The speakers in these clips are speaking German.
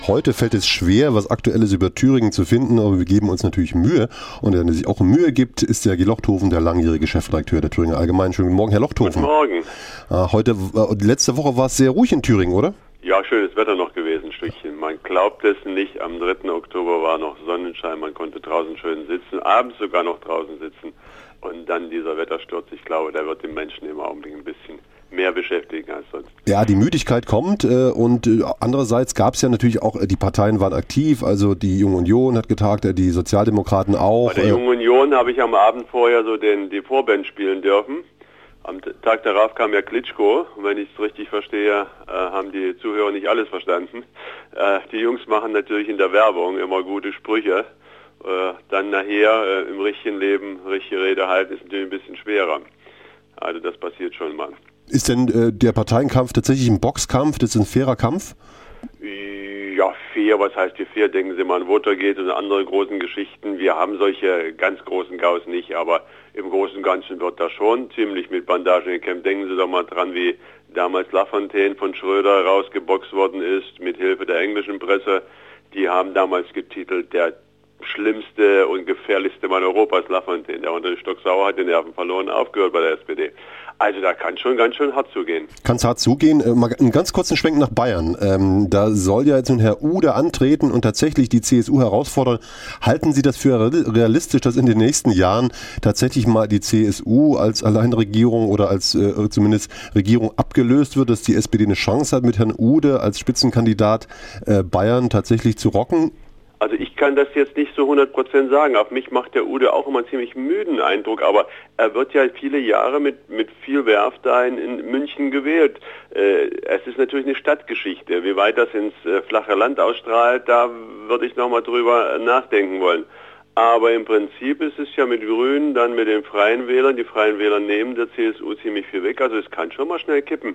Heute fällt es schwer, was Aktuelles über Thüringen zu finden, aber wir geben uns natürlich Mühe. Und der sich auch Mühe gibt, ist der G. Lochthofen, der langjährige Chefredakteur der Thüringer Allgemeinen. Schönen guten Morgen, Herr Lochthofen. Guten Morgen. Letzte Woche war es sehr ruhig in Thüringen, oder? Ja, schönes Wetter noch gewesen, ein Stückchen. Man glaubt es nicht, am 3. Oktober war noch Sonnenschein, man konnte draußen schön sitzen, abends sogar noch draußen sitzen. Und dann dieser Wettersturz, ich glaube, der wird den Menschen im Augenblick ein bisschen mehr beschäftigen als sonst. Ja, die Müdigkeit kommt und andererseits gab es ja natürlich auch, die Parteien waren aktiv, also die Junge Union hat getagt, die Sozialdemokraten auch. Bei der Jungen Union habe ich am Abend vorher so die Vorband spielen dürfen. Am Tag darauf kam ja Klitschko, und wenn ich es richtig verstehe, haben die Zuhörer nicht alles verstanden. Die Jungs machen natürlich in der Werbung immer gute Sprüche. Dann nachher im richtigen Leben, richtige Rede halten, ist natürlich ein bisschen schwerer. Also das passiert schon mal. Ist denn der Parteienkampf tatsächlich ein Boxkampf? Das ist ein fairer Kampf? Ja, fair, was heißt hier fair? Denken Sie mal an Watergate und andere großen Geschichten. Wir haben solche ganz großen Gaus nicht, aber im Großen und Ganzen wird das schon ziemlich mit Bandagen gekämpft. Denken Sie doch mal dran, wie damals Lafontaine von Schröder rausgeboxt worden ist, mit Hilfe der englischen Presse. Die haben damals getitelt, der schlimmste und gefährlichste Mann Europas, Lafontaine. Der unter den Stocksauer hat den Nerven verloren, aufgehört bei der SPD. Also da kann schon ganz schön hart zugehen. Kann es hart zugehen? Mal einen ganz kurzen Schwenk nach Bayern. Da soll ja jetzt nun Herr Ude antreten und tatsächlich die CSU herausfordern. Halten Sie das für realistisch, dass in den nächsten Jahren tatsächlich mal die CSU als Alleinregierung oder als zumindest Regierung abgelöst wird, dass die SPD eine Chance hat, mit Herrn Ude als Spitzenkandidat Bayern tatsächlich zu rocken? Also ich kann das jetzt nicht so 100% sagen. Auf mich macht der Ude auch immer einen ziemlich müden Eindruck, aber er wird ja viele Jahre mit viel Werf da in München gewählt. Es ist natürlich eine Stadtgeschichte. Wie weit das ins flache Land ausstrahlt, da würde ich nochmal drüber nachdenken wollen. Aber im Prinzip ist es ja mit Grünen, dann mit den Freien Wählern. Die Freien Wähler nehmen der CSU ziemlich viel weg. Also es kann schon mal schnell kippen.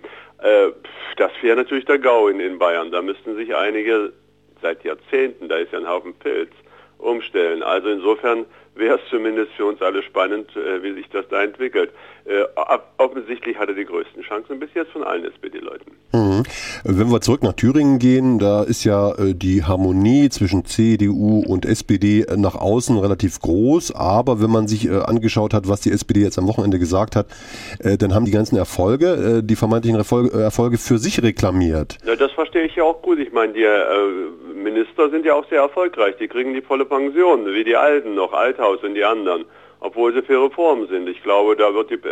Das wäre natürlich der GAU in Bayern. Da müssten sich einige seit Jahrzehnten, da ist ja ein Haufen Pilz, umstellen. Also insofern wäre es zumindest für uns alle spannend, wie sich das da entwickelt. Offensichtlich hat er die größten Chancen bis jetzt von allen SPD-Leuten. Mhm. Wenn wir zurück nach Thüringen gehen, da ist ja die Harmonie zwischen CDU und SPD nach außen relativ groß, aber wenn man sich angeschaut hat, was die SPD jetzt am Wochenende gesagt hat, dann haben die ganzen Erfolge, die vermeintlichen Erfolge für sich reklamiert. Ja, das verstehe ich ja auch gut. Ich meine, die Minister sind ja auch sehr erfolgreich. Die kriegen die volle Pension, wie die Alten noch, Althaus und die anderen, obwohl sie für Reformen sind. Ich glaube, da wird die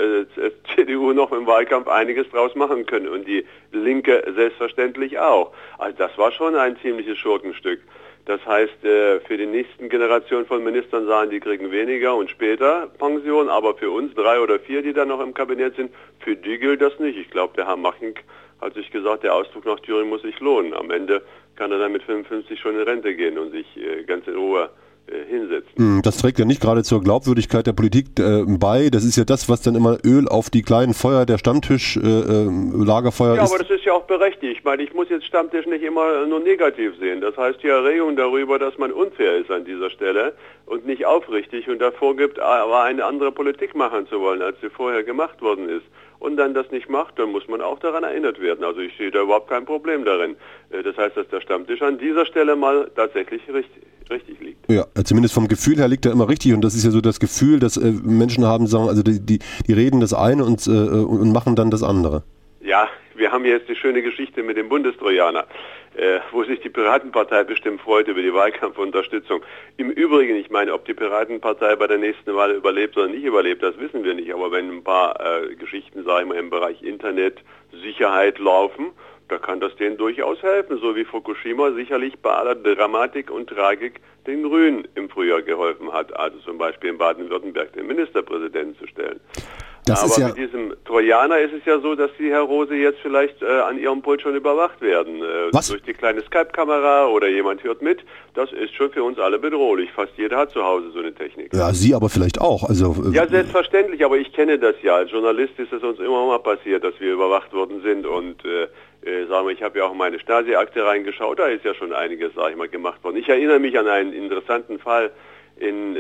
CDU noch im Wahlkampf einiges draus machen können und die Linke selbstverständlich auch. Also das war schon ein ziemliches Schurkenstück. Das heißt, für die nächsten Generationen von Ministern sagen, die kriegen weniger und später Pension, aber für uns 3 oder 4, die dann noch im Kabinett sind, für die gilt das nicht. Ich glaube, der Herr Machink hat sich gesagt, der Ausflug nach Thüringen muss sich lohnen. Am Ende kann er dann mit 55 schon in Rente gehen und sich ganz in Ruhe hinsetzen. Das trägt ja nicht gerade zur Glaubwürdigkeit der Politik bei. Das ist ja das, was dann immer Öl auf die kleinen Feuer der Stammtisch-Lagerfeuer ist. Ja, aber das ist ja auch berechtigt. Ich meine, ich muss jetzt Stammtisch nicht immer nur negativ sehen. Das heißt, die Erregung darüber, dass man unfair ist an dieser Stelle und nicht aufrichtig und davor gibt, aber eine andere Politik machen zu wollen, als sie vorher gemacht worden ist, und dann das nicht macht, dann muss man auch daran erinnert werden. Also ich sehe da überhaupt kein Problem darin. Das heißt, dass der Stammtisch an dieser Stelle mal tatsächlich richtig liegt. Ja, zumindest vom Gefühl her liegt er immer richtig, und das ist ja so das Gefühl, dass Menschen haben, sagen, also die reden das eine und machen dann das andere. Ja, wir haben jetzt die schöne Geschichte mit dem Bundestrojaner, wo sich die Piratenpartei bestimmt freut über die Wahlkampfunterstützung. Im Übrigen, ich meine, ob die Piratenpartei bei der nächsten Wahl überlebt oder nicht überlebt, das wissen wir nicht. Aber wenn ein paar Geschichten, sage ich mal, im Bereich Internetsicherheit laufen, da kann das denen durchaus helfen, so wie Fukushima sicherlich bei aller Dramatik und Tragik den Grünen im Frühjahr geholfen hat, also zum Beispiel in Baden-Württemberg den Ministerpräsidenten zu stellen. Aber mit diesem Trojaner ist es ja so, dass Sie, Herr Rose, jetzt vielleicht an Ihrem Pult schon überwacht werden. Durch die kleine Skype-Kamera oder jemand hört mit. Das ist schon für uns alle bedrohlich. Fast jeder hat zu Hause so eine Technik. Ja, Sie aber vielleicht auch. Also, ja, selbstverständlich, aber ich kenne das ja. Als Journalist ist es uns immer mal passiert, dass wir überwacht worden sind. Und sagen wir, ich habe ja auch in meine Stasi-Akte reingeschaut. Da ist ja schon einiges, sage ich mal, gemacht worden. Ich erinnere mich an einen interessanten Fall in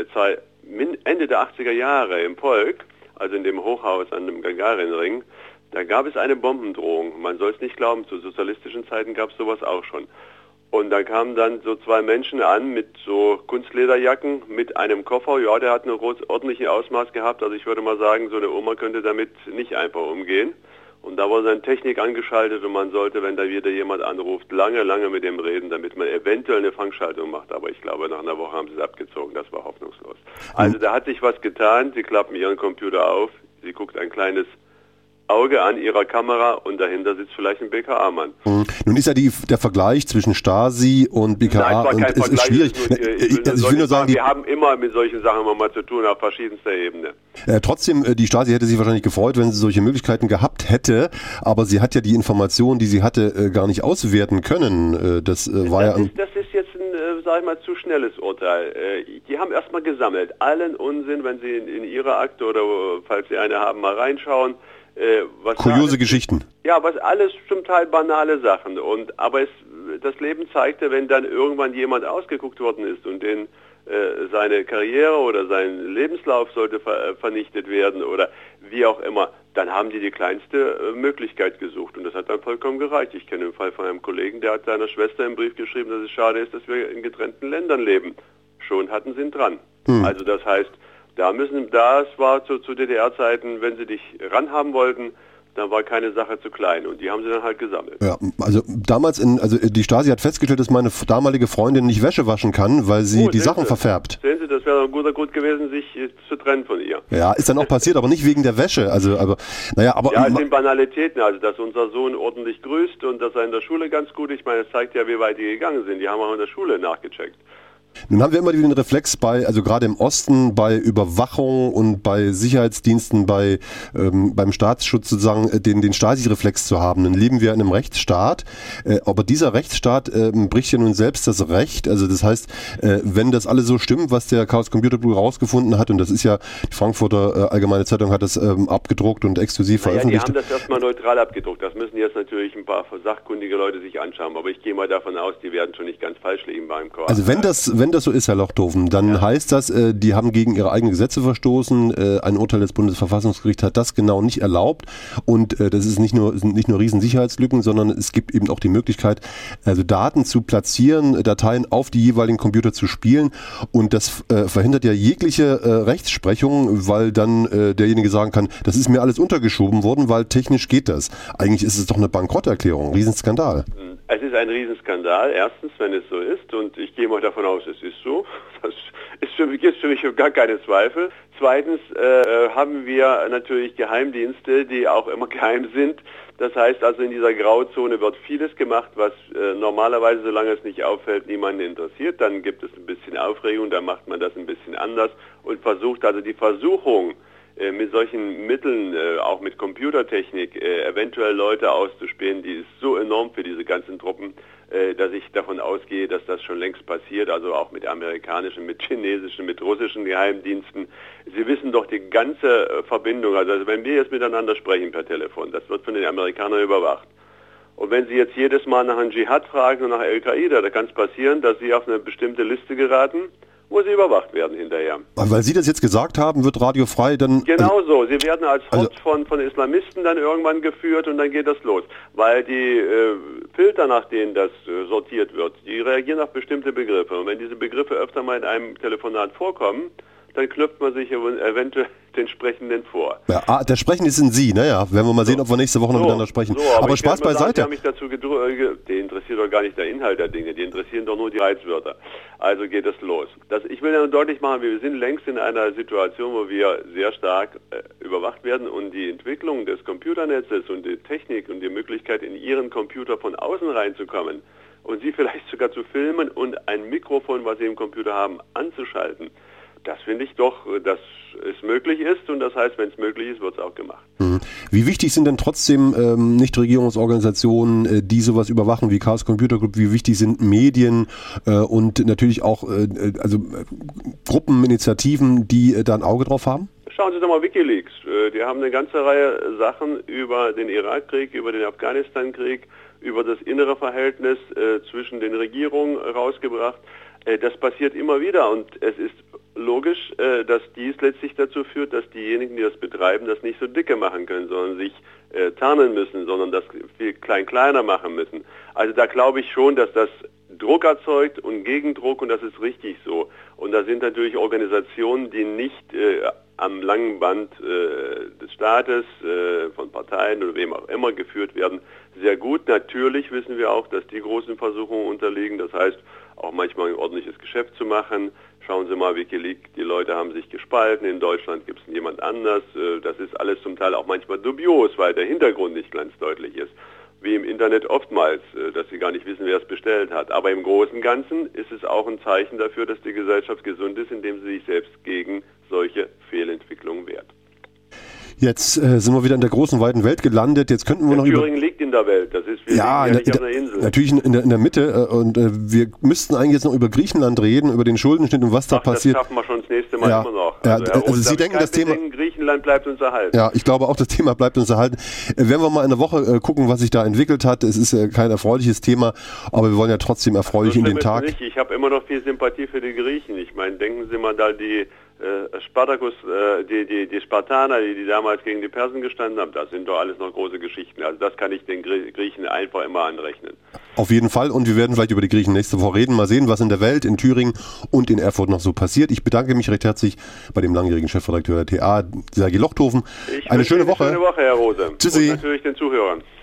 Ende der 80er Jahre im Polk. Also in dem Hochhaus an dem Gagarin-Ring, da gab es eine Bombendrohung. Man soll es nicht glauben, zu sozialistischen Zeiten gab es sowas auch schon. Und dann kamen dann so zwei Menschen an mit so Kunstlederjacken, mit einem Koffer. Ja, der hat ein ordentliches Ausmaß gehabt. Also ich würde mal sagen, so eine Oma könnte damit nicht einfach umgehen. Und da wurde dann Technik angeschaltet und man sollte, wenn da wieder jemand anruft, lange mit dem reden, damit man eventuell eine Fangschaltung macht. Aber ich glaube, nach einer Woche haben sie es abgezogen. Das war hoffnungslos. Also da hat sich was getan. Sie klappen ihren Computer auf. Sie guckt ein kleines Auge an ihrer Kamera und dahinter sitzt vielleicht ein BKA-Mann. Nun ist ja der Vergleich zwischen Stasi und BKA Nein, es ist schwierig. Ich will nur sagen, wir haben immer mit solchen Sachen mal zu tun auf verschiedenster Ebene. Trotzdem, die Stasi hätte sich wahrscheinlich gefreut, wenn sie solche Möglichkeiten gehabt hätte, aber sie hat ja die Informationen, die sie hatte, gar nicht auswerten können. Das ist jetzt ein, sag ich mal, zu schnelles Urteil. Die haben erstmal gesammelt, allen Unsinn, wenn sie in ihre Akte oder falls sie eine haben, mal reinschauen. Kuriose Geschichten. Ja, was alles zum Teil banale Sachen. Aber das Leben zeigte, wenn dann irgendwann jemand ausgeguckt worden ist und seine Karriere oder sein Lebenslauf sollte vernichtet werden oder wie auch immer, dann haben die kleinste Möglichkeit gesucht und das hat dann vollkommen gereicht. Ich kenne den Fall von einem Kollegen, der hat seiner Schwester im Brief geschrieben, dass es schade ist, dass wir in getrennten Ländern leben. Schon hatten sie ihn dran. Also das heißt, das war zu DDR-Zeiten, wenn sie dich ranhaben wollten, dann war keine Sache zu klein und die haben sie dann halt gesammelt. Ja, also damals die Stasi hat festgestellt, dass meine damalige Freundin nicht Wäsche waschen kann, weil sie die Sachen verfärbt. Sehen Sie, das wäre ein guter Grund gewesen, sich zu trennen von ihr. Ja, ist dann auch passiert, aber nicht wegen der Wäsche. Ja, es sind Banalitäten, also dass unser Sohn ordentlich grüßt und dass er in der Schule ganz gut, ich meine, es zeigt ja, wie weit die gegangen sind. Die haben auch in der Schule nachgecheckt. Nun haben wir immer wieder den Reflex also gerade im Osten, bei Überwachung und bei Sicherheitsdiensten, beim Staatsschutz sozusagen, den Stasi-Reflex zu haben. Dann leben wir in einem Rechtsstaat, aber dieser Rechtsstaat bricht ja nun selbst das Recht. Also das heißt, wenn das alles so stimmt, was der Chaos Computer Club rausgefunden hat, und das ist ja, die Frankfurter Allgemeine Zeitung hat das abgedruckt und exklusiv veröffentlicht. Die haben das erstmal neutral abgedruckt. Das müssen jetzt natürlich ein paar sachkundige Leute sich anschauen, aber ich gehe mal davon aus, die werden schon nicht ganz falsch liegen beim Chaos. Also wenn das so ist, Herr Lochtofen, dann heißt das, die haben gegen ihre eigenen Gesetze verstoßen. Ein Urteil des Bundesverfassungsgerichts hat das genau nicht erlaubt. Und das ist nicht nur Riesensicherheitslücken, sondern es gibt eben auch die Möglichkeit, also Daten zu platzieren, Dateien auf die jeweiligen Computer zu spielen. Und das verhindert ja jegliche Rechtsprechung, weil dann derjenige sagen kann, das ist mir alles untergeschoben worden, weil technisch geht das. Eigentlich ist es doch eine Bankrotterklärung, Riesenskandal. Es ist ein Riesenskandal, erstens, wenn es so ist, und ich gehe mal davon aus, es ist so. Das gibt für mich gar keine Zweifel. Zweitens haben wir natürlich Geheimdienste, die auch immer geheim sind. Das heißt also, in dieser Grauzone wird vieles gemacht, was normalerweise, solange es nicht auffällt, niemanden interessiert. Dann gibt es ein bisschen Aufregung, dann macht man das ein bisschen anders und versucht also die Versuchung, mit solchen Mitteln, auch mit Computertechnik, eventuell Leute auszuspähen, die ist so enorm für diese ganzen Truppen, dass ich davon ausgehe, dass das schon längst passiert, also auch mit amerikanischen, mit chinesischen, mit russischen Geheimdiensten. Sie wissen doch die ganze Verbindung, also wenn wir jetzt miteinander sprechen per Telefon, das wird von den Amerikanern überwacht. Und wenn Sie jetzt jedes Mal nach einem Dschihad fragen und nach Al-Qaida, da kann es passieren, dass Sie auf eine bestimmte Liste geraten, wo sie überwacht werden hinterher. Weil Sie das jetzt gesagt haben, wird Radio Frei dann... Genau so. Sie werden als Hot von Islamisten dann irgendwann geführt und dann geht das los. Weil die Filter, nach denen das sortiert wird, die reagieren auf bestimmte Begriffe. Und wenn diese Begriffe öfter mal in einem Telefonat vorkommen, dann knüpft man sich eventuell den Sprechenden vor. Ja, der Sprechende sind Sie, naja, werden wir mal sehen, ob wir nächste Woche noch miteinander sprechen. Aber Spaß beiseite. Die interessiert doch gar nicht der Inhalt der Dinge, die interessieren doch nur die Reizwörter. Also geht es los. Ich will ja nur deutlich machen, wir sind längst in einer Situation, wo wir sehr stark überwacht werden und die Entwicklung des Computernetzes und die Technik und die Möglichkeit, in Ihren Computer von außen reinzukommen und Sie vielleicht sogar zu filmen und ein Mikrofon, was Sie im Computer haben, anzuschalten. Das finde ich doch, dass es möglich ist und das heißt, wenn es möglich ist, wird es auch gemacht. Wie wichtig sind denn trotzdem Nichtregierungsorganisationen, die sowas überwachen wie Chaos Computer Club, wie wichtig sind Medien und natürlich auch Gruppen, Initiativen, die da ein Auge drauf haben? Schauen Sie doch mal WikiLeaks. Die haben eine ganze Reihe Sachen über den Irakkrieg, über den Afghanistan-Krieg, über das innere Verhältnis zwischen den Regierungen rausgebracht. Das passiert immer wieder und es ist logisch, dass dies letztlich dazu führt, dass diejenigen, die das betreiben, das nicht so dicke machen können, sondern sich tarnen müssen, sondern das viel kleiner machen müssen. Also da glaube ich schon, dass das Druck erzeugt und Gegendruck, und das ist richtig so. Und da sind natürlich Organisationen, die nicht am langen Band des Staates, von Parteien oder wem auch immer geführt werden, sehr gut. Natürlich wissen wir auch, dass die großen Versuchungen unterliegen. Das heißt, auch manchmal ein ordentliches Geschäft zu machen. Schauen Sie mal, WikiLeaks, die Leute haben sich gespalten. In Deutschland gibt es jemand anders. Das ist alles zum Teil auch manchmal dubios, weil der Hintergrund nicht ganz deutlich ist. Wie im Internet oftmals, dass sie gar nicht wissen, wer es bestellt hat. Aber im Großen und Ganzen ist es auch ein Zeichen dafür, dass die Gesellschaft gesund ist, indem sie sich selbst gegen solche Fehlentwicklungen wehrt. Jetzt sind wir wieder in der großen, weiten Welt gelandet. Jetzt könnten wir noch Thüringen liegt in der Welt. Das ist nicht auf einer Insel. Natürlich in der Mitte. Und wir müssten eigentlich jetzt noch über Griechenland reden, über den Schuldenschnitt und was da passiert. Das schaffen wir schon das nächste Mal immer noch. Also Sie denken, das Thema... Griechenland bleibt uns erhalten. Ja, ich glaube auch, das Thema bleibt uns erhalten. Werden wir mal in der Woche gucken, was sich da entwickelt hat. Es ist kein erfreuliches Thema, aber wir wollen ja trotzdem erfreulich in den Tag. Ich habe immer noch viel Sympathie für die Griechen. Ich meine, denken Sie mal da die Spartacus, die Spartaner, die damals gegen die Persen gestanden haben, das sind doch alles noch große Geschichten. Also das kann ich den Griechen einfach immer anrechnen. Auf jeden Fall, und wir werden vielleicht über die Griechen nächste Woche reden. Mal sehen, was in der Welt, in Thüringen und in Erfurt noch so passiert. Ich bedanke mich recht herzlich bei dem langjährigen Chefredakteur der TA, Sergei Lochthofen. Eine schöne Woche. Eine schöne Woche, Herr Rose. Tschüssi. Und natürlich den Zuhörern.